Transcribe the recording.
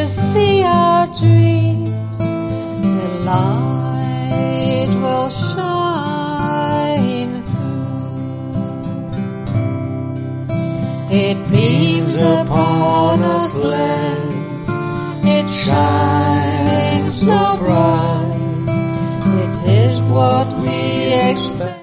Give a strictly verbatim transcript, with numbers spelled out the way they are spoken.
see our dreams, the light will shine through. It beams upon us led, it shines so bright, it is what we expect.